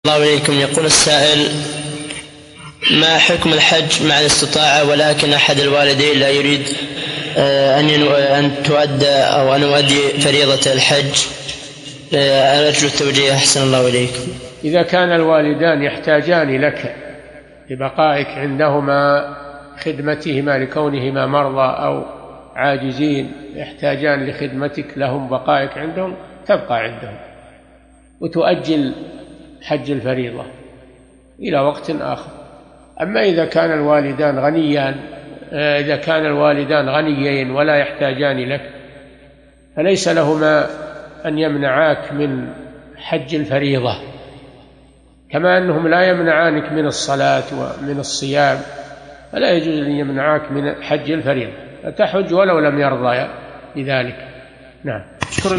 الله عليكم. يقول السائل: ما حكم الحج مع الاستطاعة ولكن أحد الوالدين لا يريد أن تؤدى أو أن يؤدي فريضة الحج؟ أرجو التوجيه أحسن الله إليكم. إذا كان الوالدان يحتاجان لك لبقائك عندهما، خدمتهما لكونهما مرضى أو عاجزين، يحتاجان لخدمتك لهم بقائك عندهم، تبقى عندهم وتؤجل حج الفريضة إلى وقت آخر. أما إذا كان الوالدان غنيين ولا يحتاجان لك، فليس لهما أن يمنعاك من حج الفريضة، كما أنهم لا يمنعانك من الصلاة ومن الصيام، فلا يجوز أن يمنعاك من حج الفريضة، فتحج ولو لم يرضى بذلك. نعم.